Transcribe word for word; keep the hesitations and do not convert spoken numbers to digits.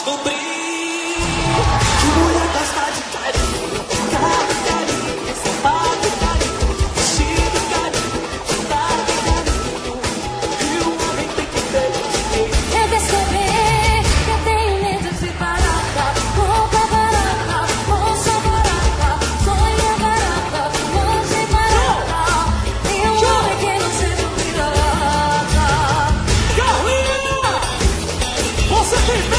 descobri que mulher gosta de carinho, carro, carinho, sapato, carinho, vestido, carinho, dado, carinho. E o homem tem que ter dinheiro. Eu percebi que eu tenho medo de barata, roupa barata, moça barata, sonho barata, longe barata. E um homem que não seja um pirata. Carlinha, você tem